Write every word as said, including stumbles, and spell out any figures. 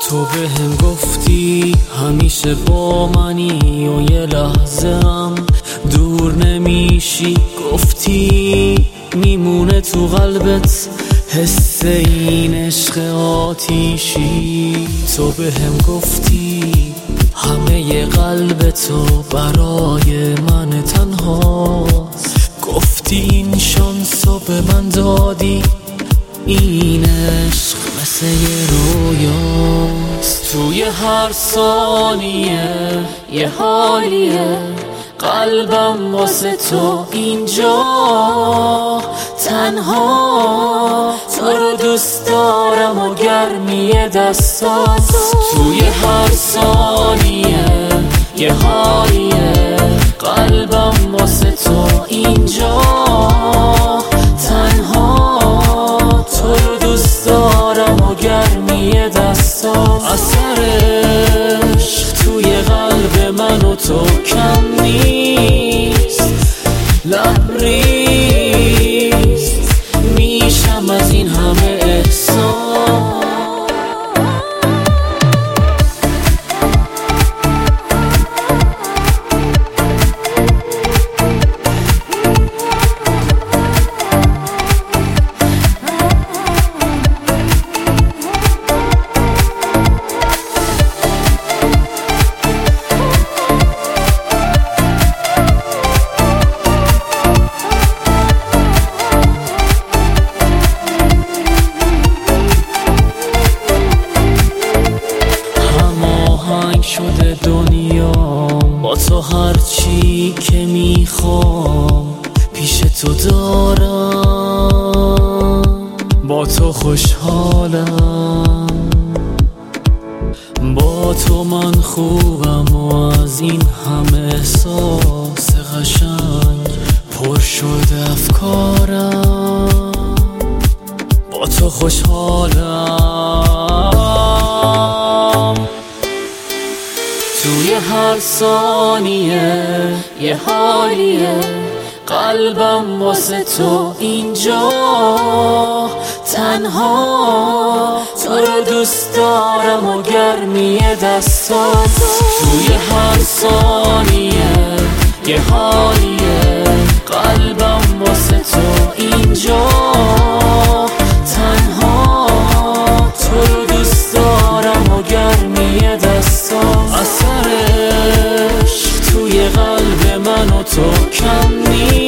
تو به هم گفتی همیشه با منی و یه لحظه هم دور نمیشی. گفتی میمونه تو قلبت حس این عشق آتیشی. تو به هم گفتی همه ی قلب تو برای من تنهاست. گفتی این شانسو به من دادی، این عشق مثل یه رویاست. توی هر ثانیه یه حالیه، قلبم واسه تو اینجا تنها. تو رو دوست دارم و گرمی دستات. توی هر ثانیه یه حالیه، قلبم واسه تو اینجا تنها. تو رو دوست دارم و گرمی دستات. اثر عشق توی قلب من و تو کم نیست، لبریز میشم از این همه احسان. شده دنیا با تو، هرچی که میخوام پیش تو دارم. با تو خوشحالم، با تو من خوبم و از این همه احساس قشنگ پر شده افکارم. با تو خوشحالم، توی هر ثانیه یه حالیه، قلبم واسه تو اینجا تنها. تو رو دوست دارم و گرمی دستات. توی هر ثانیه یه حالیه، قلبم واسه تو اینجا تنها. تو رو دوست دارم و گرمی دستات. اثر عشق توی قلب من و تو کم نیست.